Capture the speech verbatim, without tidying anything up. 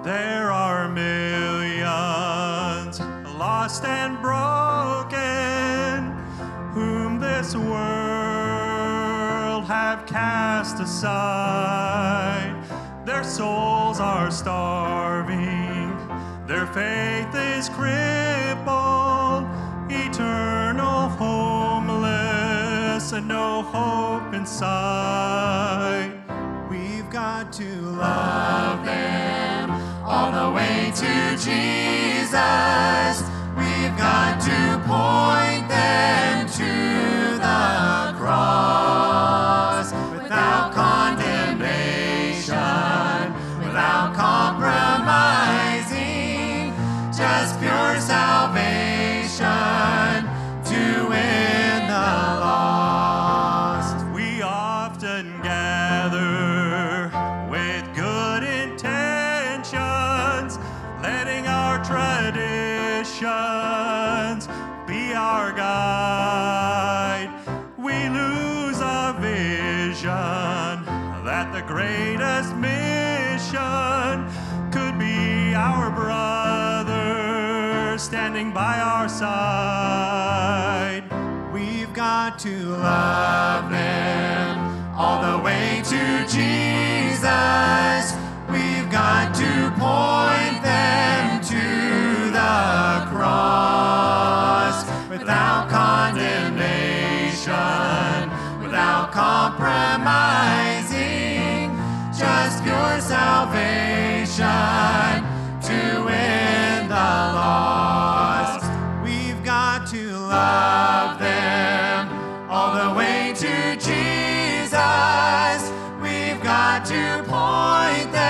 There are millions lost and broken, whom this world have cast aside. Their souls are starving, their faith is crippled, eternal homeless, and no hope in sight. We've got to love them all the way to Jesus. We've got to point them to the cross without condemnation, without compromising, just pure salvation to win the lost. We often gather with good intentions, letting our traditions be our guide. We lose our vision that the greatest mission could be our brother standing by our side. We've got to love them all the way to Jesus. We've got to point them to the cross without condemnation, without compromising, just pure salvation to win the lost. We've got to love them all the way to Jesus. We've got to point them